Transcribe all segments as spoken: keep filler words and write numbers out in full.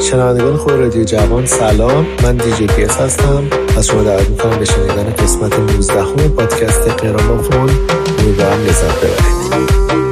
شنوندگان خوب رادیو جوان سلام، من دیجی پی اس هستم. از شما دعوت میکنم به شنیدن قسمت نوزدهم پادکست قرامافون. امیدوارم لذت ببرید.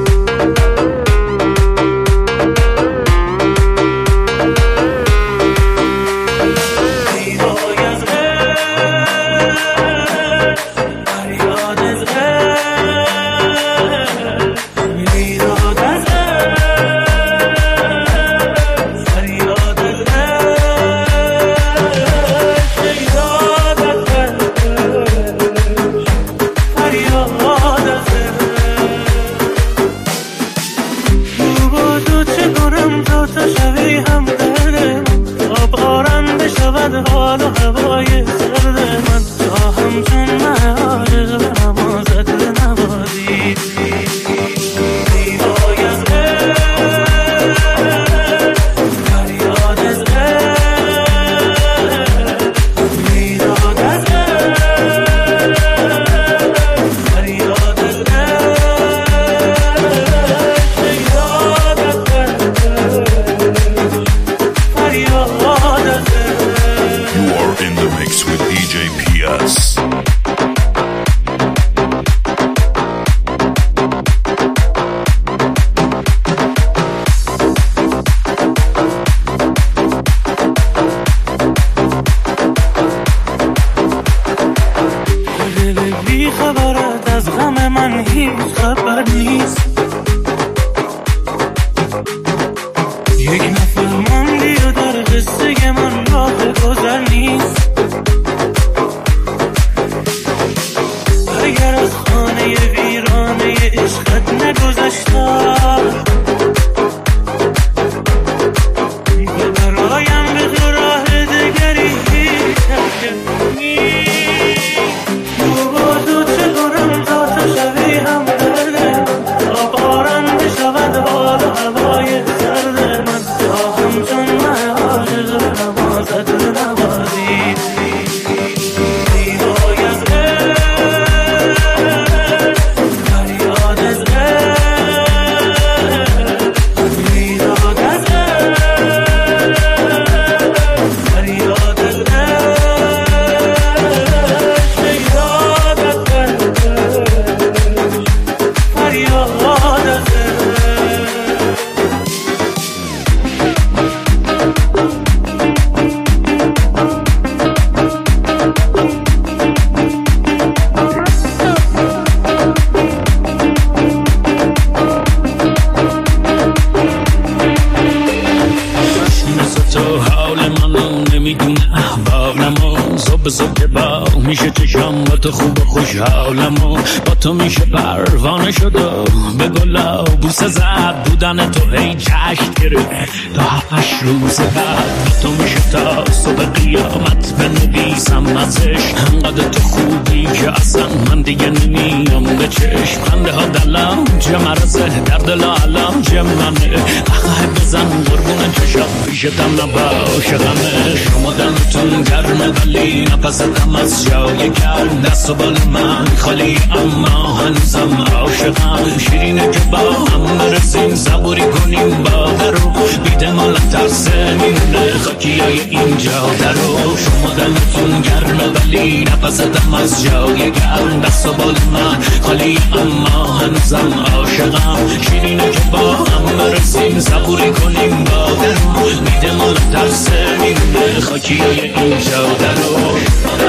تو میشه پروانه شد و به گلا بوسه زد بودن تو هی جشن گرفت تا هفتش روز بعد تو میشه تا صبح قیامت بنویسم ازش انقدر تو خوبی که اصلا من دیگه نمیام به چشم خنده ها دلم چه مرزه در دل علم چه منه اخه بزن قربون چشم پیشتم نباشه غمه شما دمتون گرمه ولی نفستم از جای گرم دست و بال من خالی اما هنوزم عاشقم شیرینه که با هم برسیم صبوری کنیم با درو بیده مالت ترسه میمونه خاکی های اینجا درو شما دمتون گرمه ولی نفستم از جای گرم دست و بال من خالی اما هنوزم عاشقم شیرینه که با هم برسیم صبوری کنیم با درو بیده مالت ترسه میمونه خاکی های اینجا درو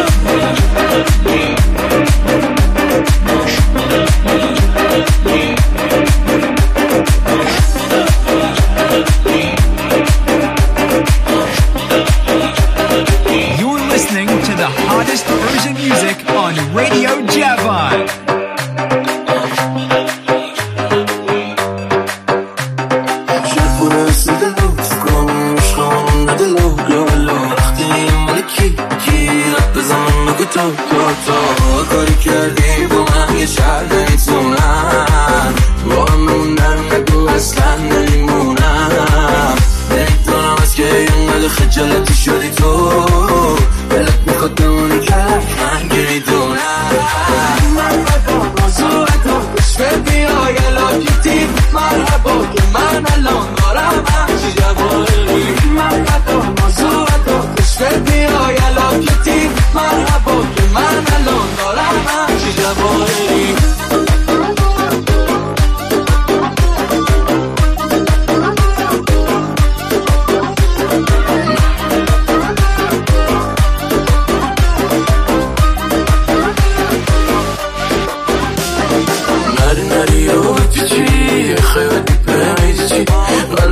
You're listening to the hottest Persian music on Radio Javan. کاری کردی با من یه شهر نیتونم با همون در نگو اصلا نمیمونم نمیدونم از که اینقدر خجالتی شدی تو دلت میخواد بمونی که من گریدونم من بدم بازو ادام بشوه بیا یه لاکیتی مرحبا که من الان دارم همچی جواری من بدم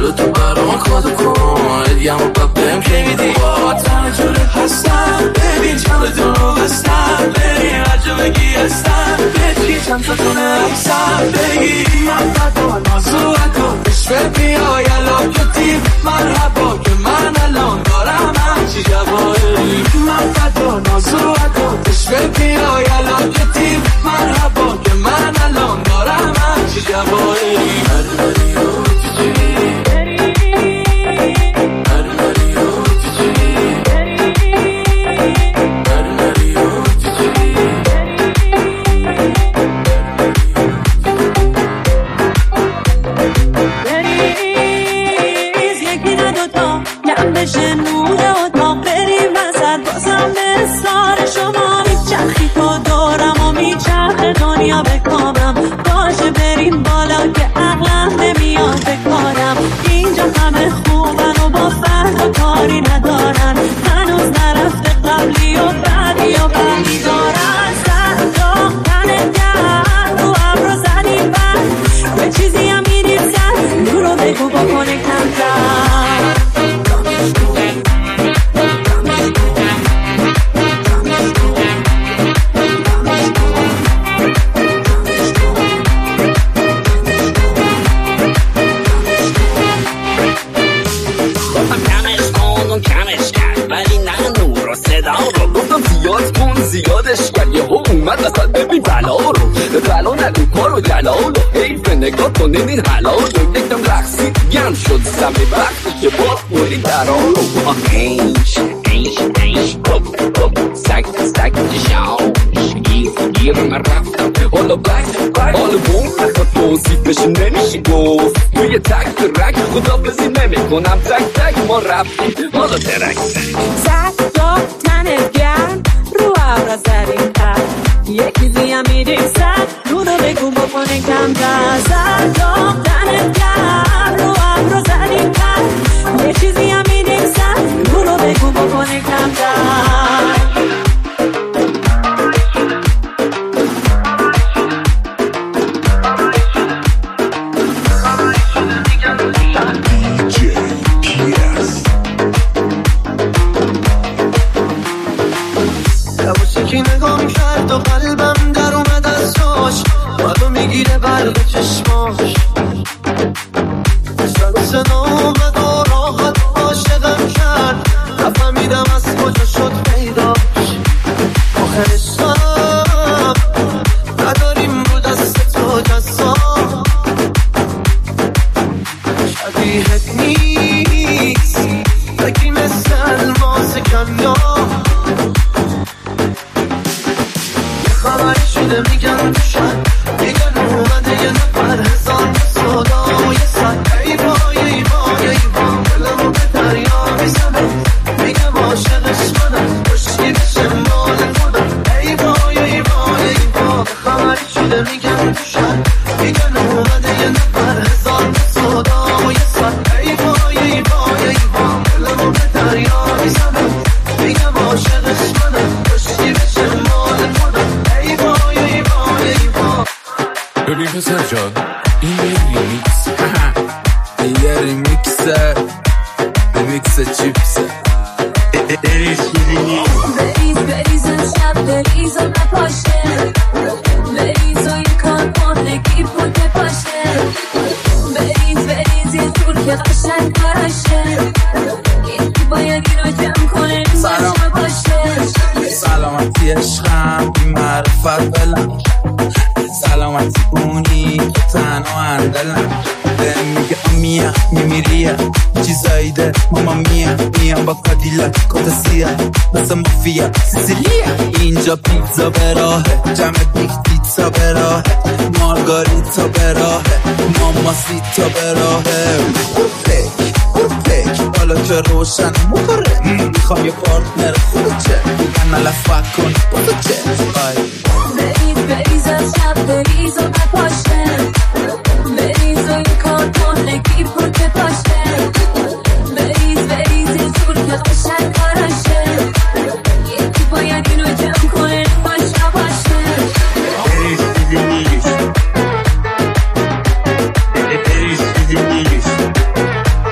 حالا تو برام کادو کن ادیم و ببیم که میدی با تنجوره هستم ببین چند دو بستم بری هرجا بگی هستم بچی چند تا تونه هستم بگی من بدا نازو اکن عشق بیا یلا کتیم مرحبا که من الان دارم همچی جواهری من بدا نازو اکن عشق بیا یلا کتیم مرحبا که من الان دارم همچی جواهری نگاه کنین این حلال رو یکم رقصی گرم شد سمی وقتی که با خوری در آن رو اینش اینش اینش پاپ پاپ سگ سگ جشاش گیر گیر من رفتم حالا بک حالا بوم نخواد توصیف بشه نمیشه گفت توی تک ترک خدا بزی نمی کنم تک تک ما رفتیم حالا ترک زد داد تنت گرم رو عبر زدیم تر یکی زیم میدیم سر رو رو بگو بکنه کم در زد داد تنت گرم رو عبر زدیم تر یه چیزی هم میدیم سر رو رو بگو بکنه کم در یکی نگام کرد و قلبم در اومد از جاش منو میگیره برق چشماش سر صدا اومد و راحت عاشقم کرد نفهمیدم از کجا شد پیداش آخرش هم نداریم رو دست تو جذاب شبیهت نیست بگی مثل الماس کمیاب خبری شده میگن دوشن میگن اومده یه نفر هزار صدای سد ای بای ای بای ای بای دلمو به دریا میزنه میگم عاشقش منم خوشی بشه مال خودم ای بای ای بای ای بای خبری شده میگن دوشن میگن اومده یه نفر هزار صدای سد ای بای ای بای ای بای دلمو به دریا میزنه میگم عاشقش منم خوشی بشه مال خودم ببین پسر جان این یه ریمیکس این یه ریمیکسه ریمیکس چیپسه بریز بریز شب بریز و نپاشه بریز و این کار کنه گیب کنه پاشه بریز بریز یه طور که قشنگ کارشه یکی باید این رو جمع کنه نمیشه باشه سلامتی عشقم بی معرفت بلم سلامتی اونی که تنها اندلم به میگه آمیا میمیریه چیزایی ده ماما میا میام با کادیلک کتا سیاه مثل مافیا سیسیلیه اینجا پیتزا به راهه جمع بیگ پیتزا به راهه مارگاریتا به راهه ماماسیتا به راهه پک پک حالا که روشن مخوره میخوام یه پارتنر خوبه چه بگن نلفت کن با تو چه بریز بریز از شب بریز و نپاشه بریز و این کار کنه گیب کن که پاشه بریز بریز یه طور که قشنگ کارشه یکی باید اینو جمع کنه نماشه باشه بریز دیدی نیست بریز دیدی نیست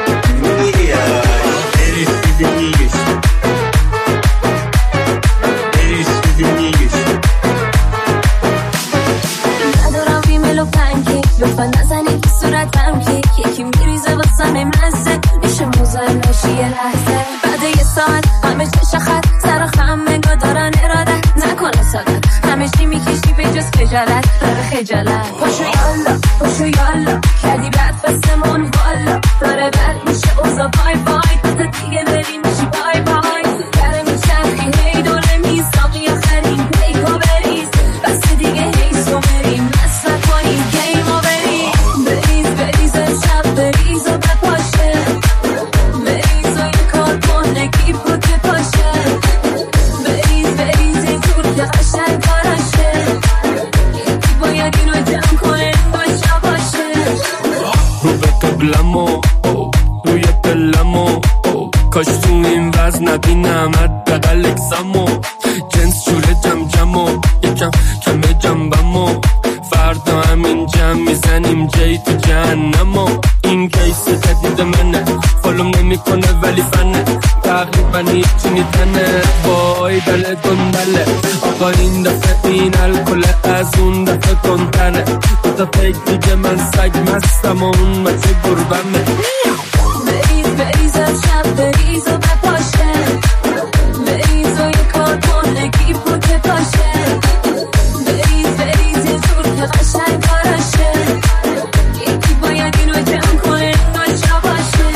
واسم مزه میشه موزن باشی یه لحظه بعد یه ساعت همه چه خط سر خم منگا دارن ارادت نکنه سادت همه چی میکشی به جز خجالت داره خجالت پاشو یالا پاشو یالا کردی بعد بسمون والا داره بد میشه اوزا بای بای تا دیگه بریم میشی بای بای داره میچرخی هی دوره میزاقی آخرین پیکو بریز بس دیگه هیسو بریم مصرف کنیم گیمو بریم بریز بریز شب بریز و بپاشه بریز و یه کار کنه کی پوت پاشه بریز بریز یه جور که قشنگ کاراشه یکی باید اینو جمع کنه باشه باشه رو به قبلمو روی دلمو کاش تو این وزن نبینم حداقل اکسمو جنس جوره جم جمو یکم کمه جنبمو فردا همین جمع میزنیم جای تو جهنمو این کیس جدید منه فالوم نمی کنه ولی فنه تقریبا هیچی نیتنه وای دل گندله آقا این دفعه این الکل از اون دفعه کنتنه دو تا پیک دیگه من سگ مستم و اون مچه گربمه بریز بریز شب بریز و بپاشه بریز و یه کار کنه کی پوت پاشه بریز بریز یه جور که قشنگ کاراشه یکی باید اینو جمع کنه ناشا باشه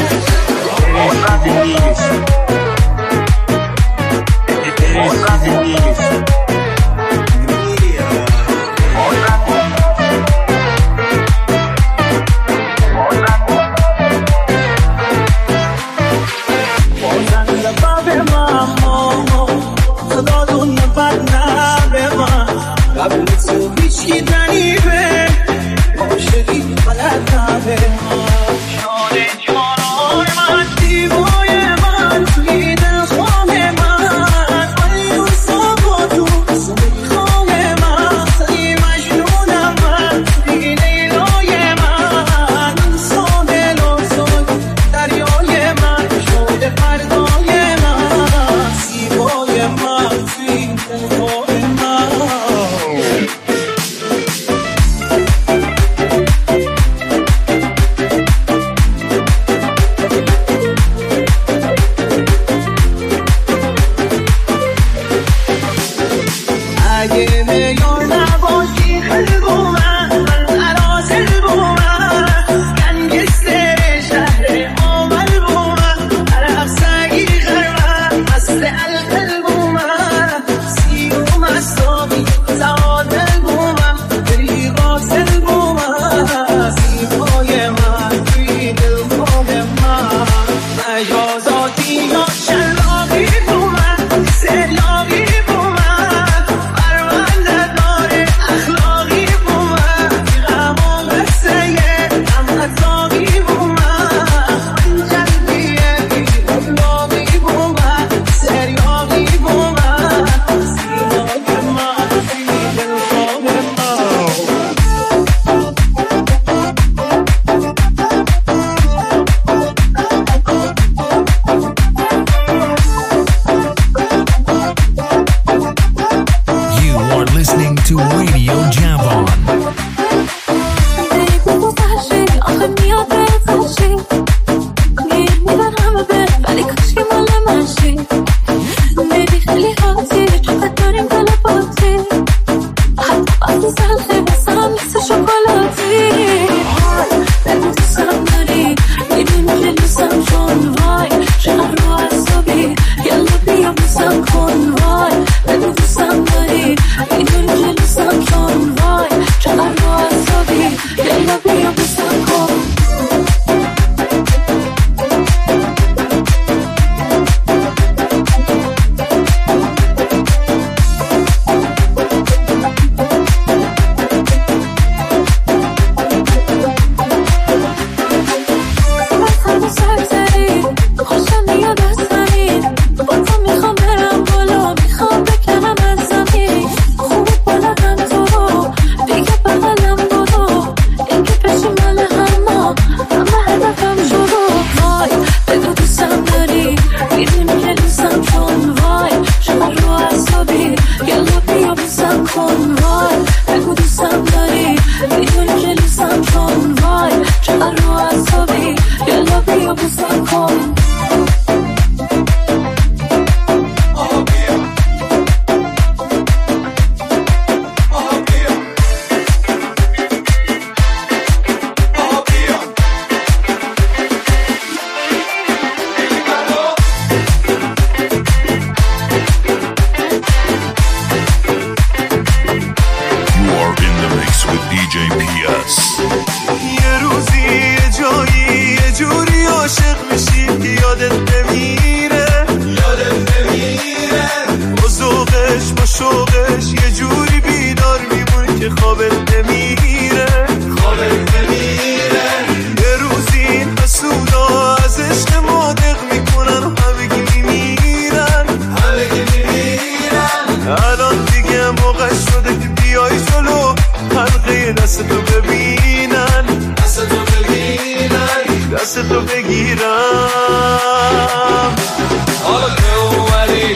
بگیرم. حالا که اومدی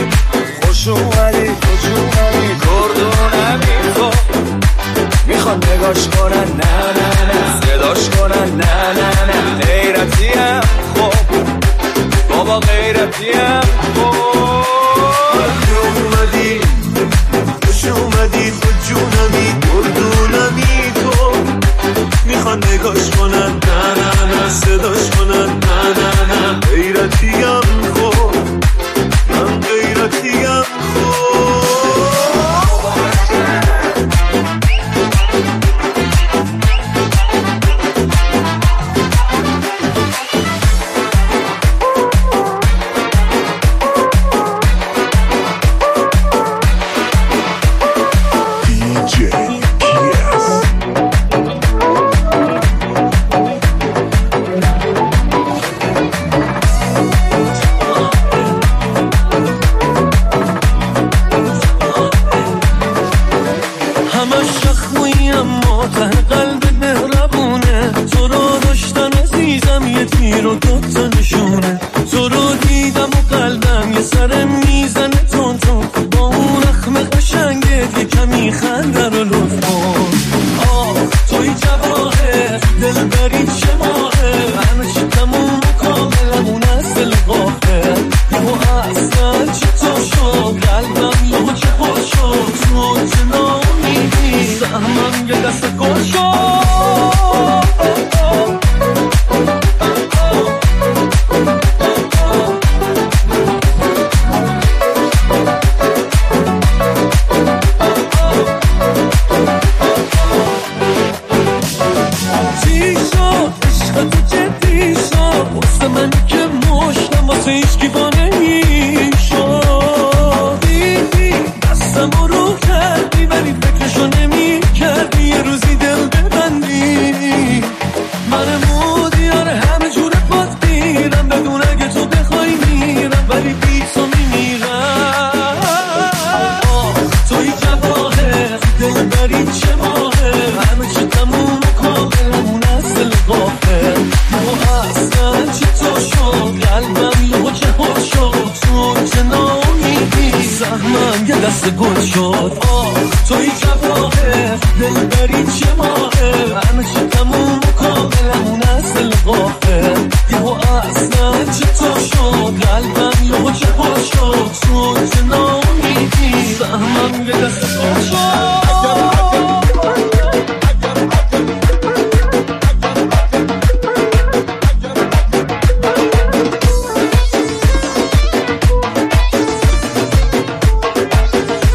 خوش اومدی خوش اومدی گردونمی تو میخوان نگاش کنن نه نه نه صداش کنن نه نه نه غیرتیم خب بابا غیرتیم خب که اومدی خوش اومدی تو جونمی گردونمی تو میخوان نگاش کنن نه نه نه صداش کنن نه نه نه غیرتیم خب من غیرتیم خب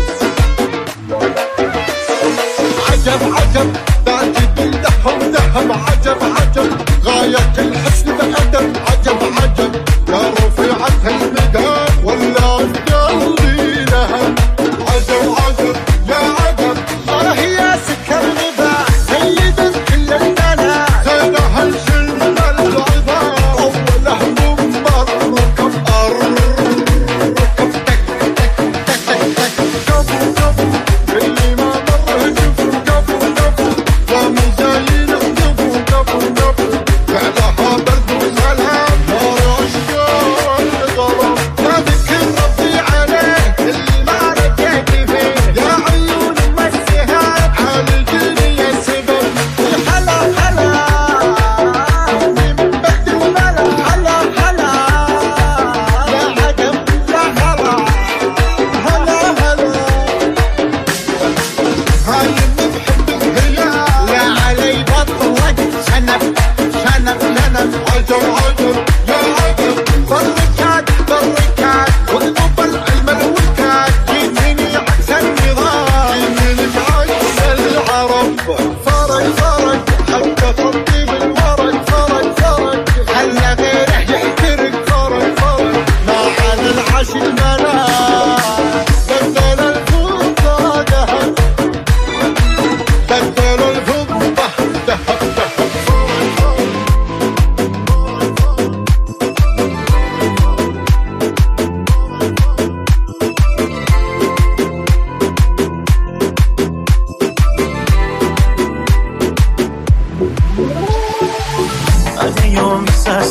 عجب عجب بعد كل دحم دحم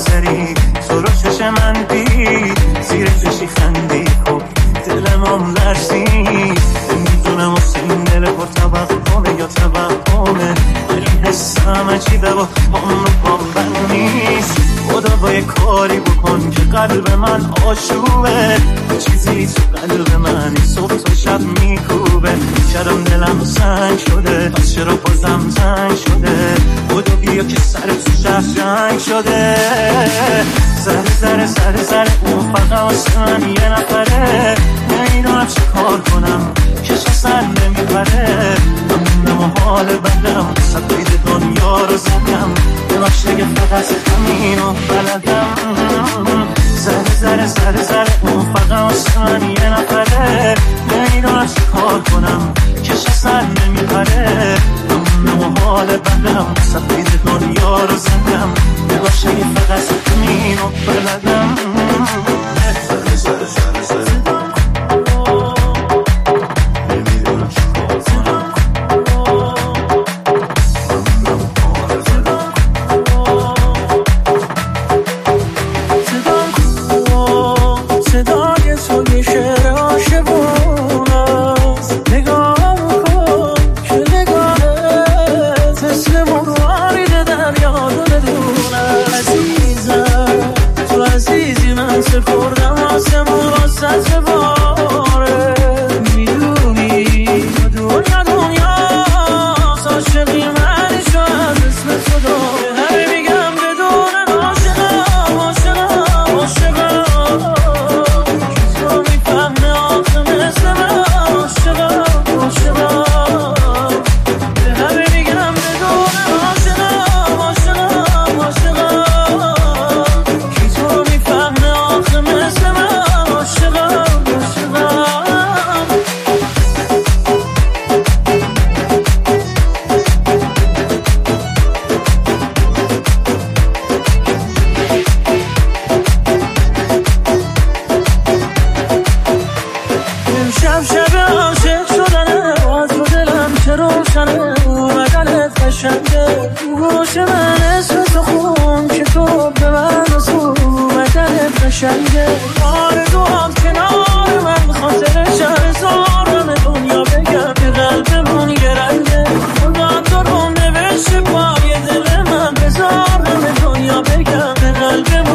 سری تو رو چش من دید زیر چشی خندی خب دلمم لرزید نمیدونم واسه این دل پر توقعه یا توقعه ولی حسم عجیبه و پام رو پام بند نیست خدا با یه کاری بکن که قلب من آشوبه چیزی تو قلب من صبح تا شب میکوبه شرم دلم سنگ شده پس چرا بازم زنگ شده خدا بیا که سر تو شهر جنگ شده سر سر سر سر اون فقط واسه من یه نفره نمیدونم چه کار کنم کشم سر نمیبره نمونم و حال بدم سبید دنیا رو زدم ببخش اگه فقط همین و بلدم سر سر سر سر اون فقط واسه من یه نفره نمیدونم چه کار کنم کشم سر نمیبره نمونم و حال بدم سبید دنیا رو زدم ببخش اگه فقط همین و بلدم سر سر سر سر قلب